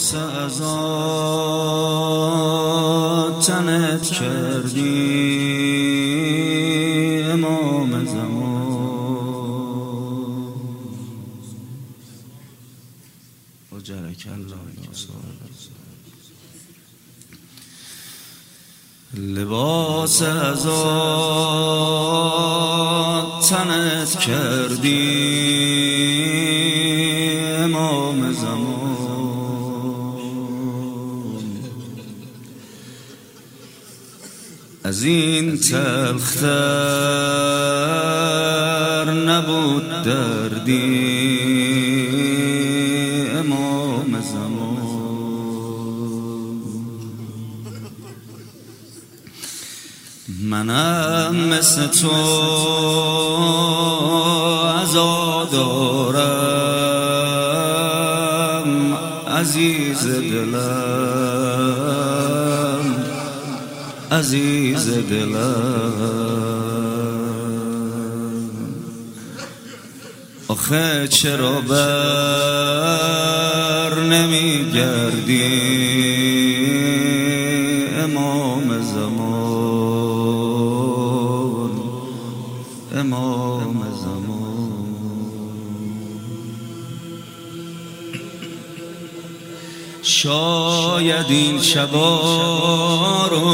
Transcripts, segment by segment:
لباس عزا تنت کردی امام زمان اجرک الله لباس عزا تنت کردی امام زمان از این تلختر نبود دردی امام زمان منم مثل تو عزا دارم عزیز دلم عزیز دلم آخه چرا بر نمیگردی امام زمان امام زمان شاید این شبا رو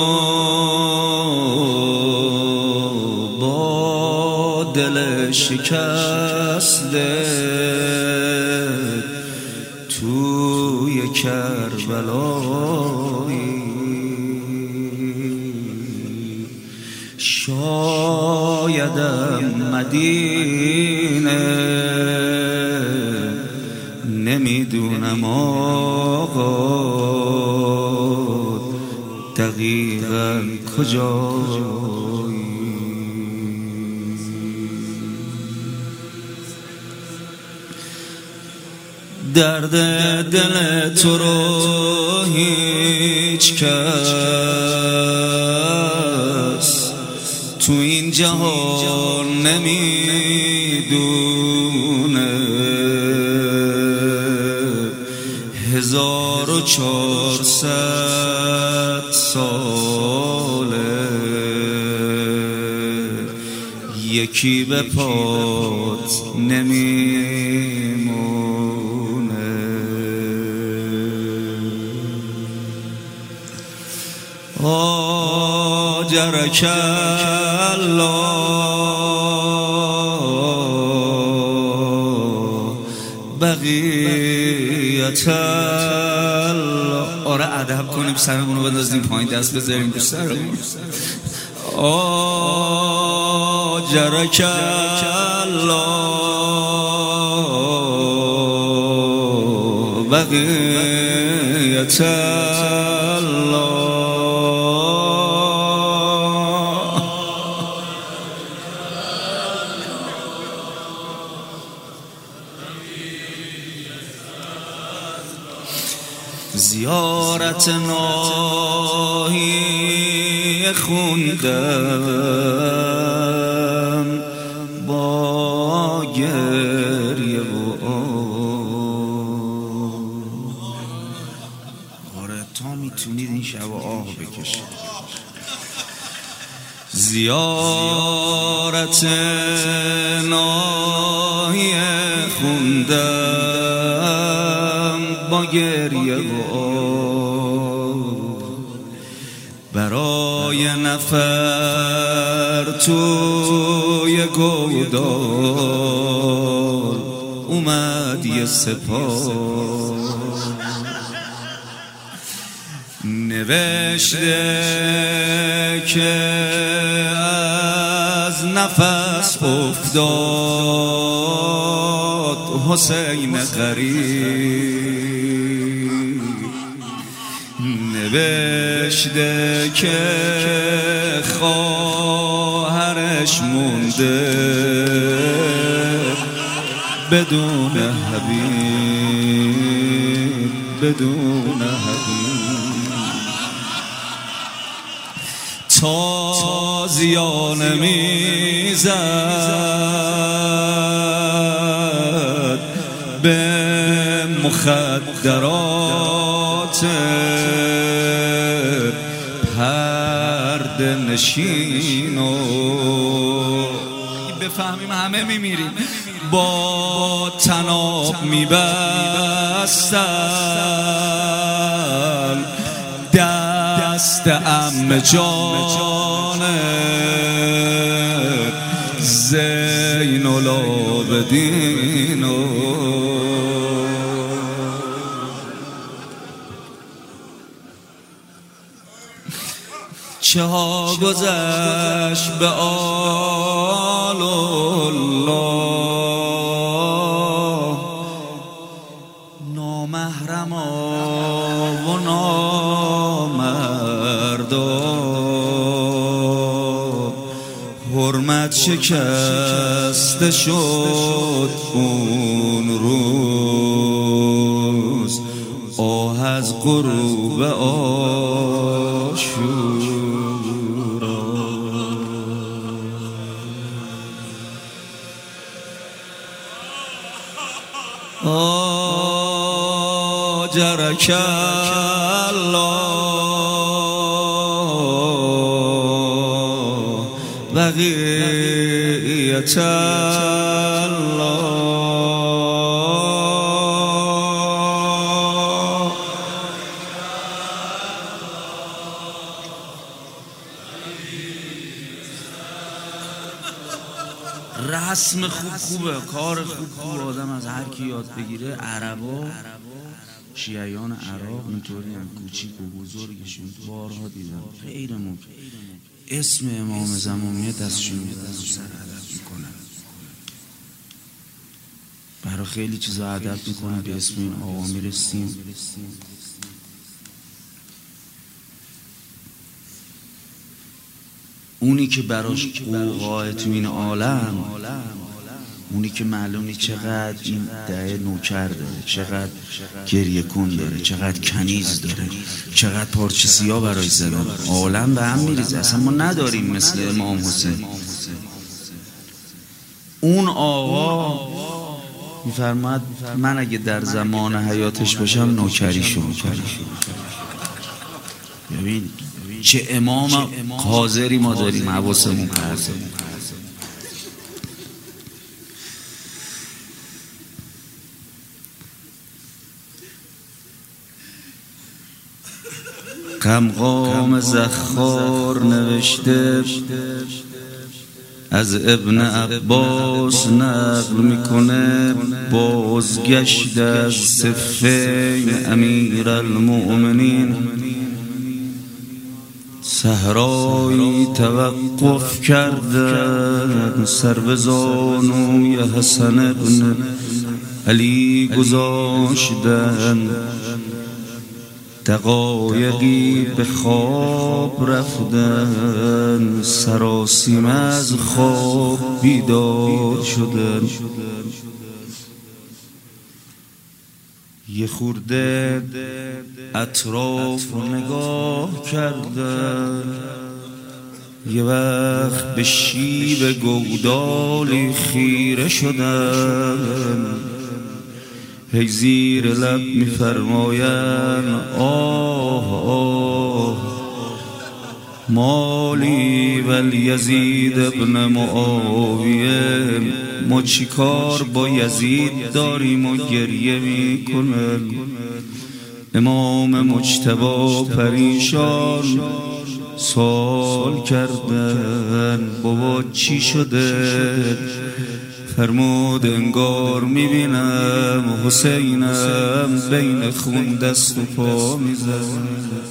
با دل شکسته توی کربلایی شایدم مدینه نمیدونم آقا دقیقاً کجایی درد دل تو رو هیچ کس تو این جهان نمیدونه 1400 ساله یکی به پات نمیمونه آجرک الله بقیت الله. آره ادب کنیم سرمونو بندازیم پایین دست بذاریم تو سرمون. آجرک الله بقیت الله زیارت ناهی خوندم با گریه و آره تا میتونید این شب آه بکشید. زیارت ناهی خوندم با گریه و برای نفر توی گودال اومد یه سپاه نوشته که از نفس افتاد حسین غریب نوشته که خواهرش مونده بدون حبیب بدون حبیب تازیانه میزد به مخدرات پرده نشینو بفهمیم همه میمیریم. با تناب میبستن دست عمه جان زین العابدین. چه ها گذشت به آل الله، نامحرما و نامردا، حرمت شکسته شد اون روز، آه از غروب آشورا. آجرک الله بقیت الله. رسم خوبه، کار خوب آدم از هر کی یاد بگیره. عربا، شیعیان عراق اینطوری هم، کوچیک و بزرگشون بارها دیدم. غیر ممکن اسم امام زمانیه دستشون میدن سر ادب میکنن، برای خیلی چیزا ادب میکنن. به اسم این آقا میرسیم. اونی که براش قوقای تو این عالم، اونی که معلومی چقدر این ده نوکر داره، چقدر گریه کن داره، چقدر کنیز داره، چقدر پارچه سیاه برای زدن، عالم به هم میریزه. اصلا ما نداریم مثل امام حسین. اون آقا میفرماد من اگه در زمان حیاتش باشم نوکریشو میکنم. ببین چه امام قاضری ما داریم، حواسمون هست. قمقام زخار نوشته، از ابن عباس نقل میکنه، بازگشت از صفین امیر المؤمنین، صحرایی توقف کردن، سر به زانوی حسن ابن علی گذاشتن، دقایقی به خواب رفتن، سراسیمه از خواب بیدار شدن. یه خورده اطراف رو نگاه کردن، یه وقت به شیب گودالی خیره شدن، هی زیر لب میفرماین آه آه مالی ولیزید ابن معاویه، ما چی کار با یزید داریم و گریه میکنن. امام مجتبی پریشان سوال کردن بابا چی شده؟ فرمود انگار میبینم حسینم بین خون دست و پا میزن.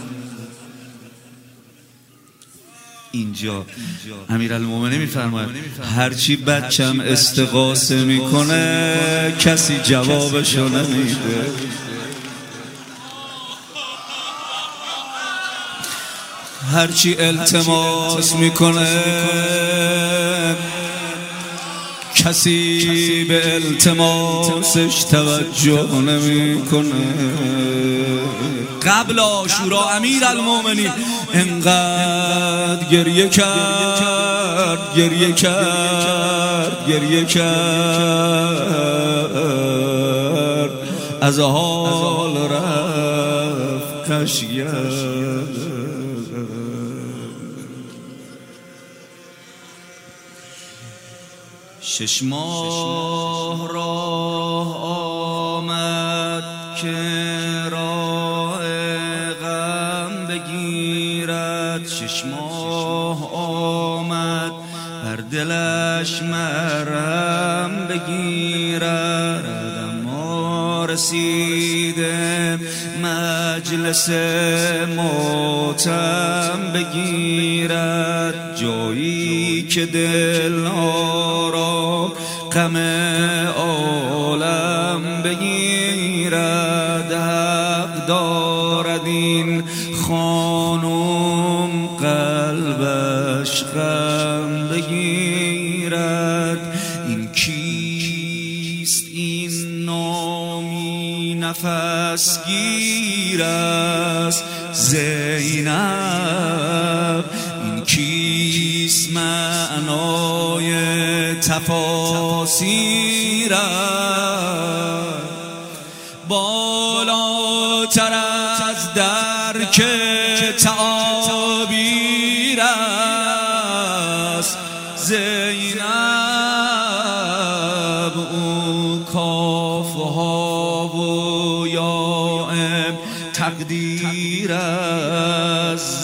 اینجا امیرالمومنین میفرماید هرچی بچم استغاثه میکنه کسی جوابشو نمیده. هرچی التماس میکنه کسی به التماسش توجه نمیکنه. قبل عاشورا امیرالمومنین انقدر گریه کرد از حال رفت خشیت. 6 ماه راه آمد که راه غم بگیرد. 6 ماه آمد بر دلش مرهم بگیرد. اما رسیده مجلس ماتم بگیرد. جایی که دلها را غم عالم بگیرد. حق دارد این خانم قلبش غم بگیرد. این کیست این نامی نفس گیر است زینب؟ این کیست معنای تفاسیر است؟ بالاتر از درک تعابیر است زینب. او کافها و یائم تقدیر است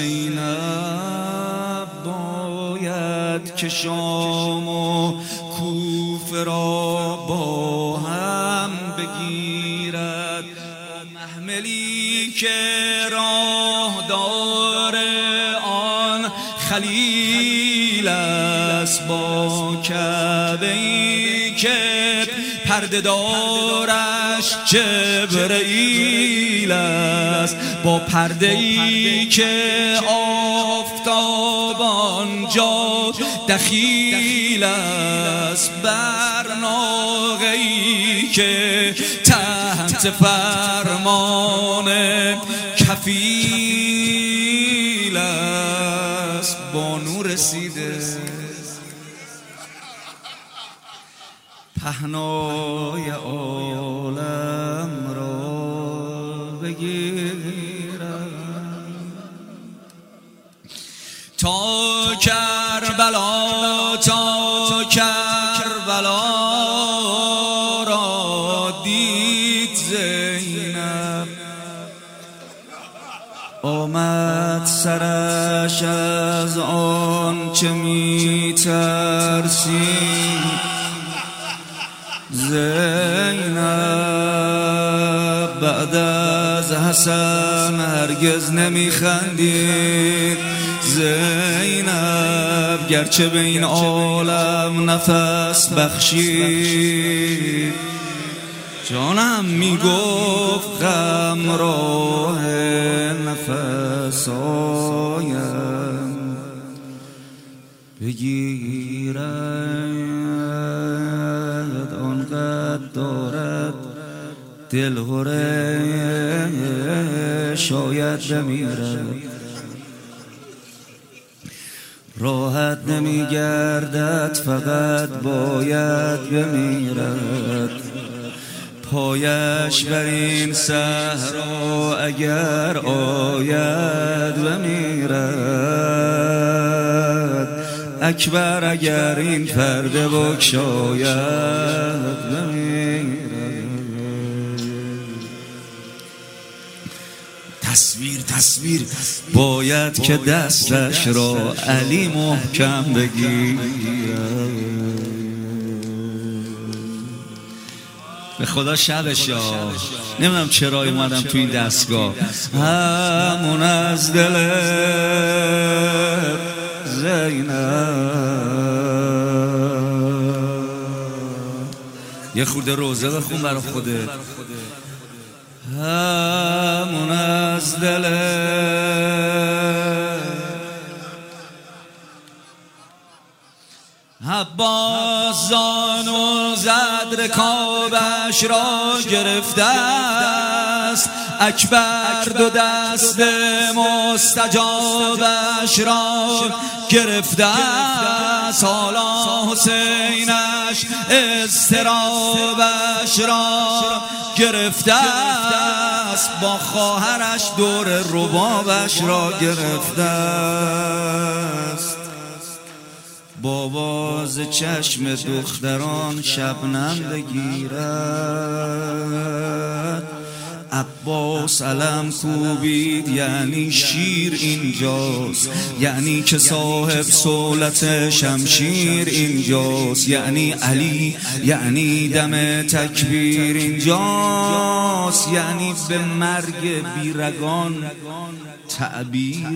زینب. باید که شام و کوفه را با هم بگیرد. محملی که راه داره آن خلیل است با کعبه‌ای که پرده دارش جبرئیل است. با پرده‌ای که آفتاب آنجا دخیل است. بر ناقه‌ای که تحت فرمان کفیل است. بانو رسیده پهنای عالم را بگیرد. تا کربلا تا کربلا را دید زینب. آمد سرش از آن چه می ترسید. زینب بعد از حسن هرگز نمی خندید. زینب گرچه به این عالم نفس بخشید. جانم می گفت غم راه نفس آیم بگیرد. آنقدر دارد دلهره شاید بمیرد. راحت نمی گردد فقط باید بمیرد. پایش بر این صحرا اگر آید بمیرد. اکبر اگر این پرده بگشاید بمیرد. تصویر باید که دستش را علی محکم بگیرد. به خدا شبش یا نمیدونم چرا اومدم تو این دستگاه. همون از دل زینب. یه خورده روزه بخون برای خودت. همون از دل عباس زانو زد رکابش را گرفتن. است. اکبر دو دست مستجابش را گرفته است، حالا حسینش اضطرابش را گرفته است، با خواهرش دور ربابش را گرفته است. بابا ز چشم دختران شبنم بگیرد، عباس علم کوبید یعنی شیر اینجاست، یعنی که صاحب صولت شمشیر اینجاست، یعنی علی، یعنی دم تکبیر اینجاست، یعنی به مرگ بیرگان تعبیر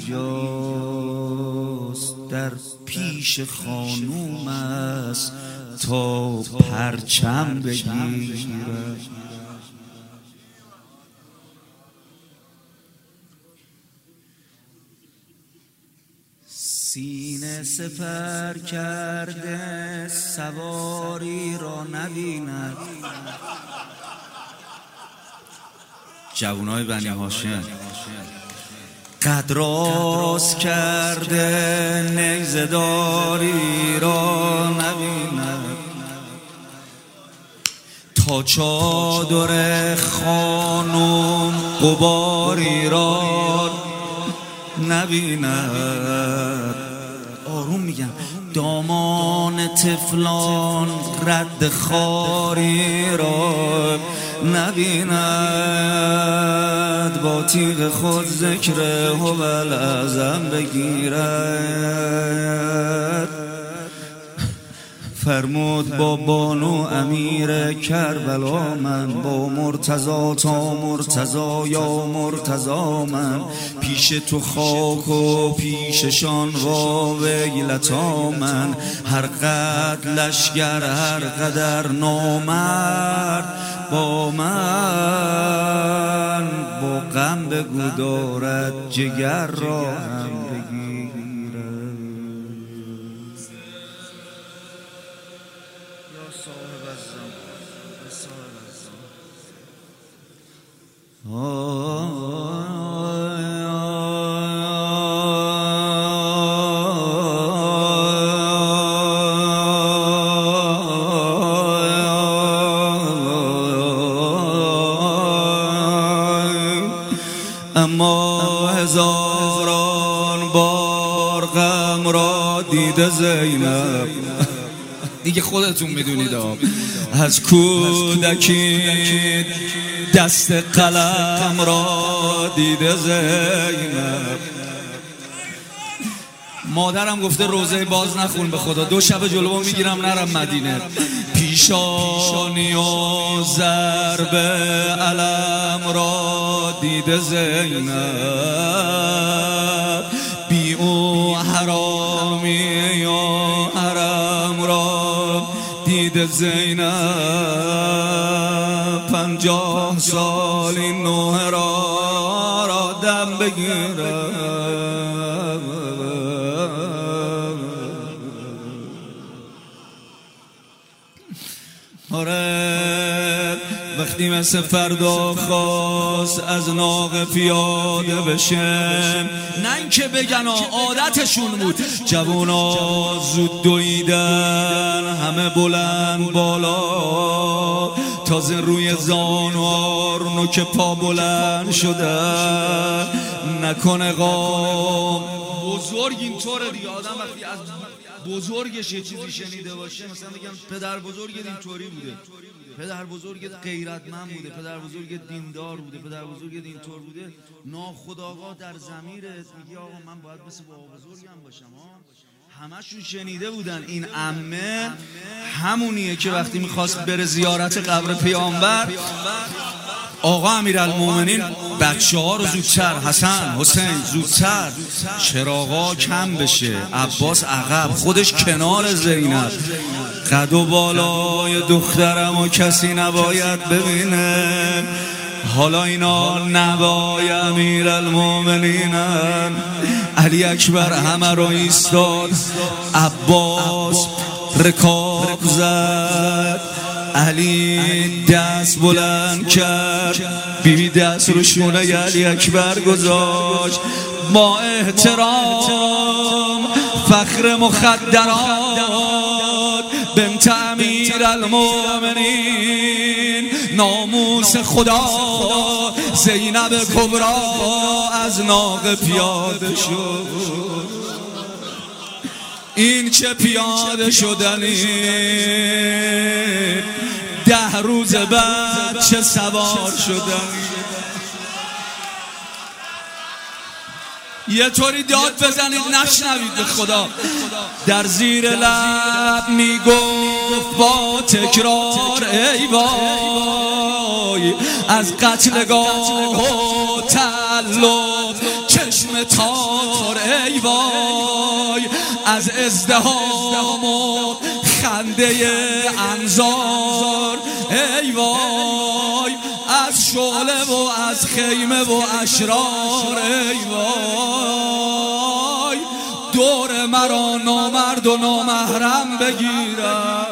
اینجاست. در پیش خانوم است تا پرچم بگیرد. سینه سپر کرده سواری را نبیند. جوانای بنی هاشم قد راست کرده نیزه‌داری را نبیند. تا چادر خانم غباری را نبیند. آروم میگم. دامان طفلان رد خاری را نبیند. با تیغ خود ذکر هوال اعظم بگیرد. فرمود با بانو امیر کربلا من، با مرتضی تا مرتضی یا مرتضی من، پیش تو خاک و پیششان وا ویلتا من. هر قد لشگر هر قدر نامرد با من، با غم بگو دارد جگر را هم بگیرد. اما هزاران بار غم را دیده زینب، دیگه خودتون میدونید، از کودکی دست قلم را دیده زینب. مادرم گفته روزه باز نخون به خدا، 2 شب جلوم میگیرم نرم مدینه. پیشانی و ضرب علم را دیده زینب. بی او حرامی یا حرم را دیده زینب. 50 سال این نوح را دم بگیرد. آره وقتی مثل فردا خواست از ناقه پیاده بشه، نه اینکه بگن عادتشون بود، جوونا زود دویدن همه بلند بالا، تازه روی زانوار نوک پا بلند شده. نکنه قام بزرگ اینطوره دیگه، آدم وقتی از بزرگش یه چیزی شنیده باشه، مثلا میگم پدر بزرگت اینطوری بوده، پدر بزرگت غیرتمند بوده، پدر بزرگت دیندار بوده، پدر بزرگت اینطور بوده، ناخودآگاه در ضمیرت میگی آقا من باید مثل بابا بزرگم باشم. همشون شنیده بودن این عمه همونیه که وقتی میخواست بره زیارت قبر پیامبر، آقا امیرالمومنین بچه ها رو زودتر، حسن حسین زودتر، چراغا کم بشه، عباس عقب، خودش کنار زینب. قد و بالای دخترم و کسی نباید ببینه. حالا اینا نوای امیرالمومنینن. علی اکبر همه رو ایستاد، عباس رکاب زد، علی دست بلند کرد، بیبی دست رو شونه علی اکبر گذاشت. با احترام فخر مخدرات بنت امیرالمؤمنین، ناموس خدا زینب کبرا از ناقه پیاده شد. این چه پیاده شدنی، 10 روز بعد چه سوار شدنی. یه طوری داد بزنید نشنوید به خدا. در زیر لب میگفت با تکرار ای وای، از قتلگاه و تعلق چشم تار ای وای، از ازدحام و خنده انظار ای وای، از شعله و از خیمه و اشرار ای وای، دور مرا نامرد و نامحرم بگیرم.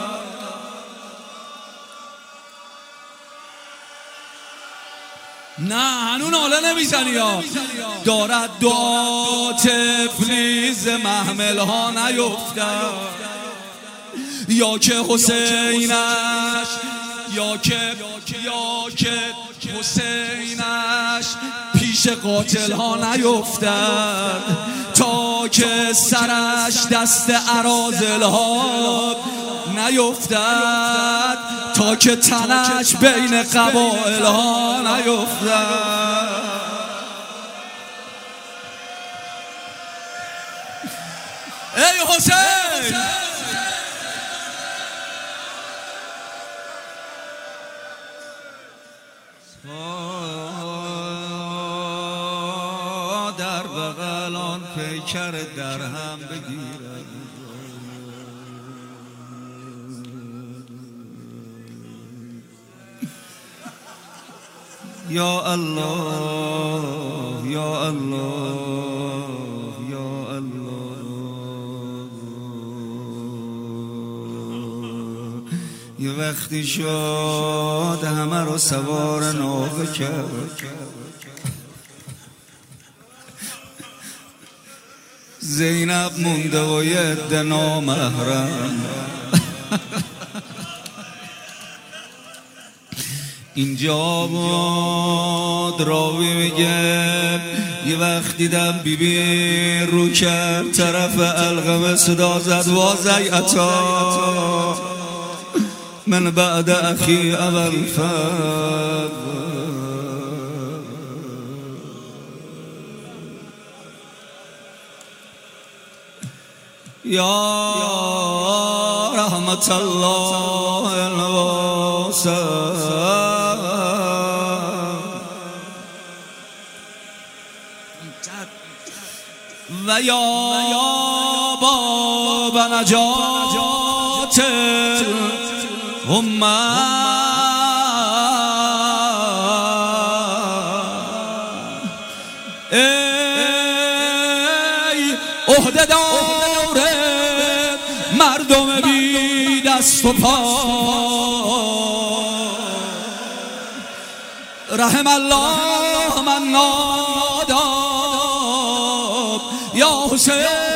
نه هنون حالا نمیزنی ها. دارد دعا تفلیز محمل ها نیفتد، یا که حسینش یا که حسینش پیش قاتل ها نیفتد، تا که سرش دست اراذل ها نیفتد، تا که تنش بین قبائل ها نیفتد. ای حسین در بغل آن پیکر در هم بگیرد، یا الله یا الله یا الله. یه وقتی شد همه رو سوار ناقه کرد، زینب مونده و یه عده نامحرم. اینجا بود راوی میگه یه وقت دیدم بیبی رو کرد طرف علقمه، صدا زد وازیعتا من بعد اخی ابوالفضل. یا رحمت الله الواسع و یا باب نجات الامه، ای عهده‌دار مردم بی دست و پا، رحم الله من ناداب یا حسین.